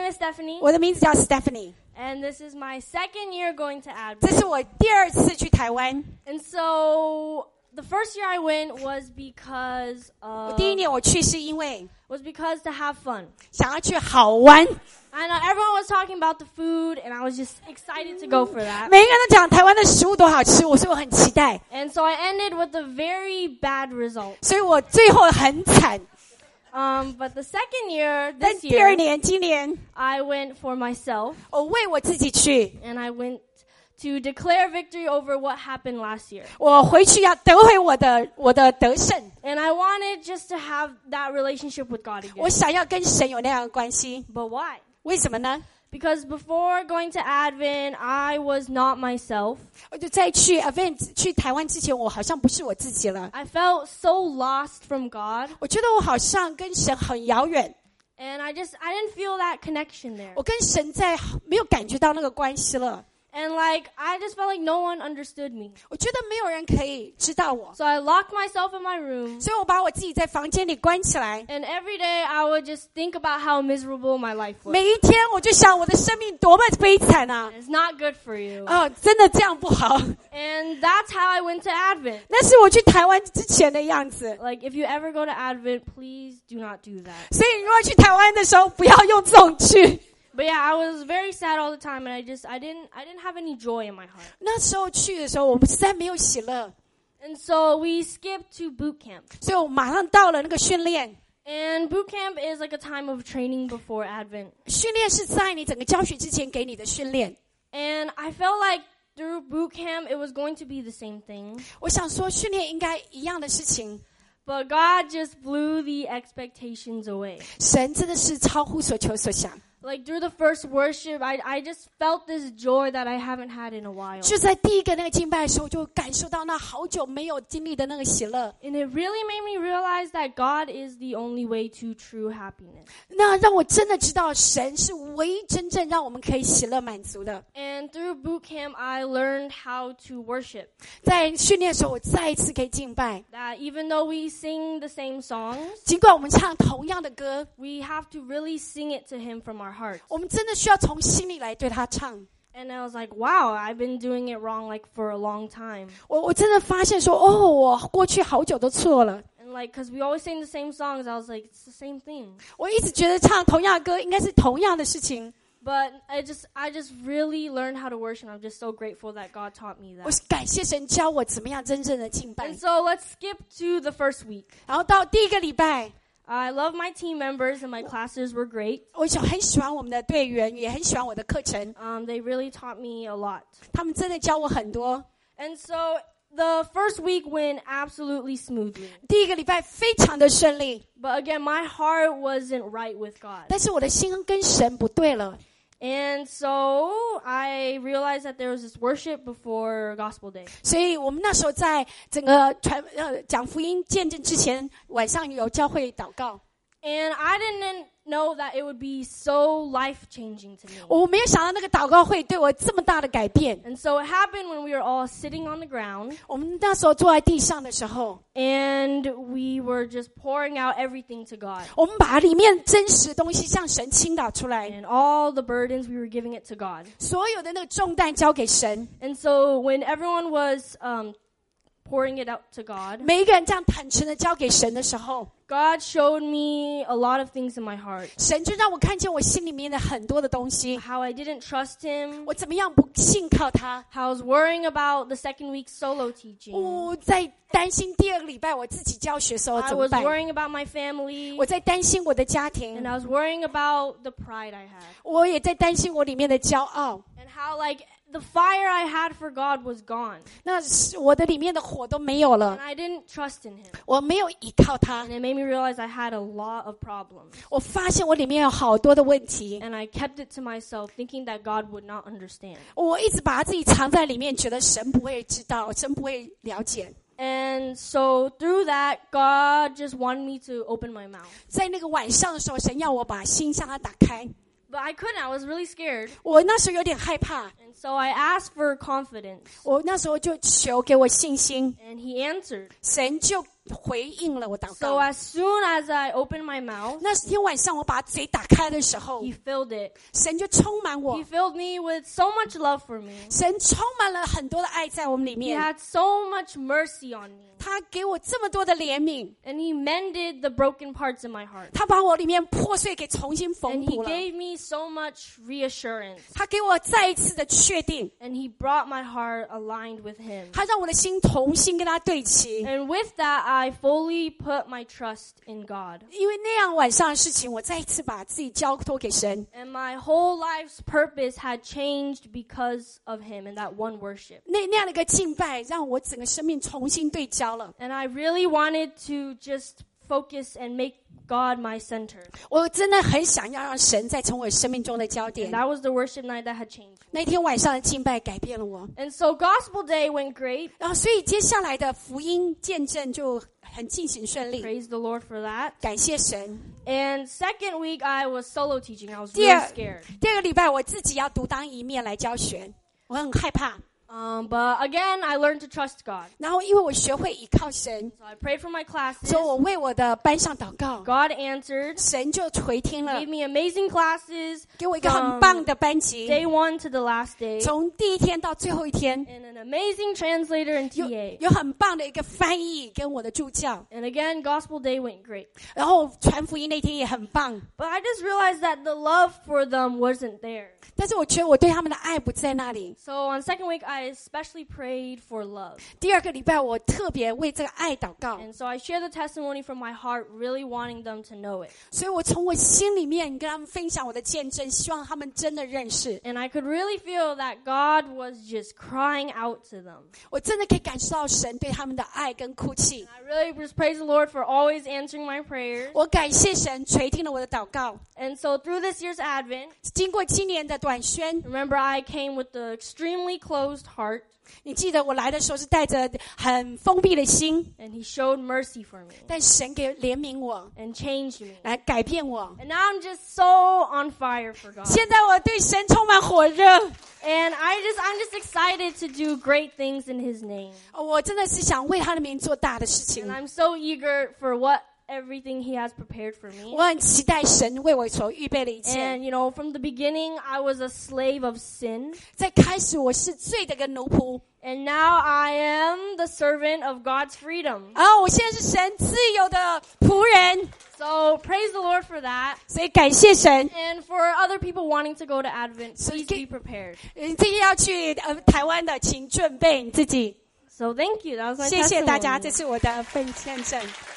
name is Stephanie. 我的名字叫 Stephanie， And this is my second year going to 这 Advent. 是我第2次去台湾。 And so the first year I went was because 我第1年我去是因为 to have fun. 想要去好玩， I know everyone was talking about the food, and I was just excited to go for that. 每一个人都讲台湾的食物多好吃，所以我很期待， And so I ended with a very bad result. 所以我最后很惨。 But the second year, 但 this 第2 year, 年今年 I went for myself, 我为我自己去， and I went to declare victory over what happened last year. 我回去要得回我的得胜， And I wanted just to have that relationship with God 我 again. 想要跟神有那样的关系。 But why? 为什么呢？ Because before going to Advent, I was not myself. 我就在去 event 去台湾之前，我好像不是我自己了。 I felt so lost from God, 我觉得我好像跟神很遥远， and I didn't feel that connection there. 我跟神没有感觉到那个关系了。 And I just felt like no one understood me. 我觉得没有人可以知道我， So I locked myself in my room, 所以我把我自己在房间里关起来。 and every day I would just think about how miserable my life was. 每一天我就想我的生命多么悲惨啊！ It's not good for you. 真的这样不好。 And that's how I went to Advent. 那是我去台湾之前的样子。 Like, if you ever go to Advent, please do not do that. 所以如果去台湾的时候，不要用这种去。 But yeah, I was very sad all the time, and I didn't have any joy in my heart. 那时候去的时候，我们实在没有喜乐， And so we skipped to boot camp. 所以我马上到了那个训练。 And boot camp is like a time of training before Advent. 训练是在你整个教学之前给你的训练。 And I felt like through boot camp, it was going to be the same thing. 我想说，训练应该一样的事情。 But God just blew the expectations away. 神真的是超乎所求所想。 Like through the first worship, I just felt this joy that I haven't had in a while. 就在第一个那个敬拜的时候，我就感受到那好久没有经历的那个喜乐。 And it really made me realize that God is the only way to true happiness. 那让我真的知道，神是唯一真正让我们可以喜乐满足的。 And through boot camp, I learned how to worship. 在训练的时候，我再一次可以敬拜。 That even though we sing the same songs, 尽管我们唱同样的歌， we have to really sing it to Him from our hearts. 我们真的需要从心里来对他唱。 And I was like, wow, I've been doing it wrong like for a long time. 我真的发现说，我过去好久都错了。 And like, cause we always sing the same songs, I was like, it's the same thing. 我一直觉得唱同样的歌应该是同样的事情。 But I just really learned how to worship. I'm just so grateful that God taught me 我 that. 感谢神教我怎么样真正的敬拜 And。so let's skip to the first week. 然后到第一个礼拜， I love my team members and my classes were great. 我很喜欢我们的队员，也很喜欢我的课程， They really taught me a lot. 他们真的教我很多。 And so the first week went absolutely smoothly. 第一个礼拜非常的顺利， But again, my heart wasn't right with God. 但是我的心跟神不对了。 And so I realized that there was this worship before Gospel Day. 所以我们那时候在整个讲福音见证之前，晚上有教会祷告。 And I didn't know that it would be so life-changing to me. 我没有想到那个祷告会对我这么大的改变。 And so it happened when we were all sitting on the ground 我们那时候坐在地上的时候， and we were just pouring out everything to God. 我们把里面真实的东西向神倾倒出来， And all the burdens, we were giving it to God. 所有的那个重担交给神。 And so when everyone was pouring it out to God, 每一个人这样坦诚的交给神的时候， God showed me a lot of things in my heart. 神就让我看见我心里面的很多的东西， How I didn't trust Him. 我怎么样不信靠他， How I was worrying about the second week solo teaching. 我在担心第二个礼拜我自己教学时候 I 怎么 was 办， worrying about my family. 我在担心我的家庭 And，I was worrying about the pride I had. 我也在担心我里面的骄傲。 And how like the fire I had for God was gone. 那我的里面的火都没有 And 了， I didn't trust in Him. 我没有依靠他 And，it made me realize I had a lot of problems. 我发现我里面有好多的问题， And I kept it to myself, thinking that God would not understand. 我一直把自己藏在里面，觉得神不会知道，神不会了解。 And so through that, God just wanted me to open my mouth. 在那个晚上的时候，神要我把心向他打开， But I couldn't. I was really scared. 我那时候有点害怕， And so I asked for confidence. 我那时候就求给我信心， And He answered. 神就回应了我祷 So 告。 as soon as I opened my mouth, 那天晚上我把嘴打开的时候， He filled it. 神就充满我 He， filled me with so much love for me. 神充满了很多的爱在我们里 He 面， had so much mercy on me. 他给我这么多的怜悯， And He mended the broken parts in my heart. 他把我里面破碎给重新缝 And He 补了， gave me so much reassurance. 他给我再一次的确定， And He brought my heart aligned with Him. 他让我的心同心跟他对齐。 And with that, I fully put my trust in God. 因为那样晚上的事情，我再一次把自己交托给神。 And my whole life's purpose had changed because of Him and that one worship. 那样的一个敬拜，让我整个生命重新对焦了。 And I really wanted to just focus and make God my center. 我真的很想要让神再成为生命中的焦 And 点。 that was the worship night that had changed. 那天晚上的敬拜改变了我， And so Gospel Day went great. 然后所以接下来的福音见证就很进行顺利。 Praise the Lord for that. 感谢神。 And second week, I was solo teaching. I was 第二 really scared. 第二个礼拜我自己要独当一面来教学，我很害怕。 But again, I learned to trust God. 然后因为我学会依靠神， So I prayed for my classes. 所以我为我的班上祷告， God answered, 神就回听了 gave，me amazing classes 给我一个很棒的班级， day 1 to the last day, 从第一天到最后一天， and an amazing translator and 有 TA. 有很棒的一个翻译跟我的助教， And again, Gospel Day went great. 然后传福音那天也很棒。 But I just realized that the love for them wasn't there. 但是我觉得我对他们的爱不在那里。 So on second week, I especially prayed for love. 第二个礼拜我特别为这个爱祷告， And so I share the testimony from my heart, really wanting them to know it. 所以我从我心里面跟他们分享我的见证，希望他们真的认识。 And I could really feel that God was just crying out to them. 我真的可以感受到神对他们的爱跟哭泣。 I really just praise the Lord for always answering my prayers. 我感谢神垂听了我的祷告。 And so through this year's Advent, 经过今年的短宣， remember I came with the extremely closed heart, 你记得我来的时候是带着很封闭的心， and He showed mercy for me 但神给怜悯我， and changed me. 来改变我。 And now I'm just so on fire for God. 现在我对神充满火热， And I'm just excited to do great things in His name. 我真的是想为他的名做大的事情 And。I'm so eager for everything He has prepared for me. 我很期待神为我所预备的一切。 And from the beginning, I was a slave of sin. 在开始我是罪的一个奴仆， And now I am the servant of God's freedom. 我现在是神自由的仆人， So praise the Lord for that. 所以感谢神。 And for other people wanting to go to Advent, please be prepared. 这些要去台湾的，请准备你自己。 So thank you. That was my 谢谢大家， testimony. 这是我的见证。